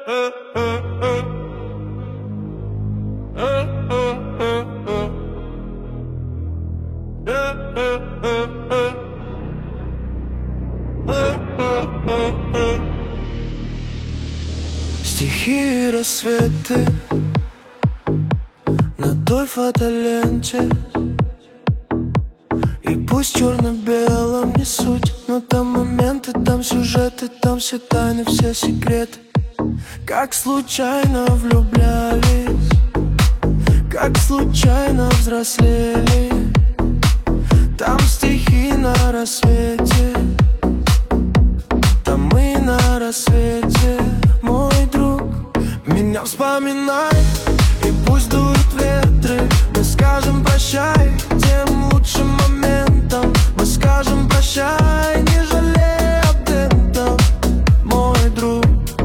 Стихи и рассветы на той фотоленте. И пусть черно-белом не суть, но там моменты, там сюжеты, там все тайны, все секреты. Как случайно влюблялись, как случайно взрослели. Там стихи на рассвете, там мы на рассвете. Мой друг, меня вспоминай, и пусть дуют ветры. Мы скажем прощай тем лучшим моментам. Мы скажем прощай, не жалея об этом. Мой друг,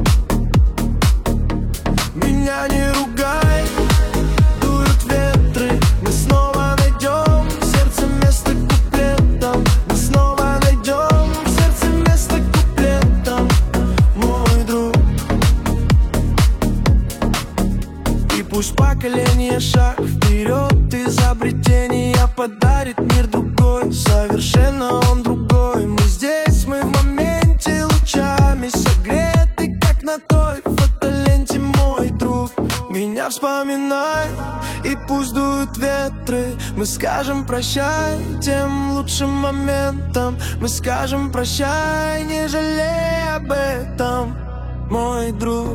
меня не ругай, дуют ветры. Мы снова найдем в сердце место куплетам. Мы снова найдем в сердце место куплетам. Мой друг, и пусть поколение шаг вперед. Изобретение подарит мир другой, совершенно он другой. Мы здесь, мы в моменте, лучами согреты, как на той фотоленте. Мой друг, меня вспоминай, и пусть дуют ветры. Мы скажем прощай тем лучшим моментам. Мы скажем прощай, не жалея об этом. Мой друг,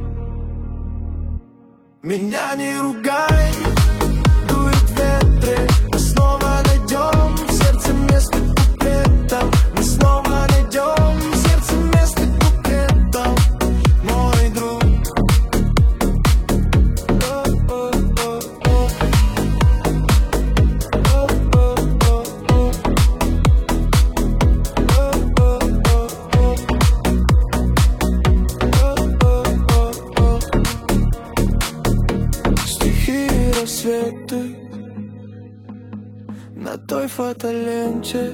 меня не ругай, дуют ветры. Мы снова найдем в сердце место куплетам. Мы снова найдем в сердце место куплетам. Мой друг, стихи и рассветы на той фотоленте.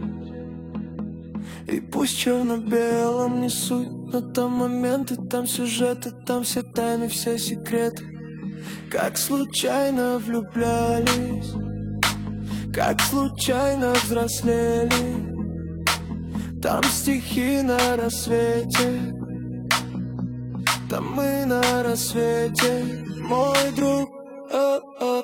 И пусть черно-белом не суть, но там моменты, там сюжеты, там все тайны, все секреты. Как случайно влюблялись, как случайно взрослели. Там стихи на рассвете, там мы на рассвете. Мой друг,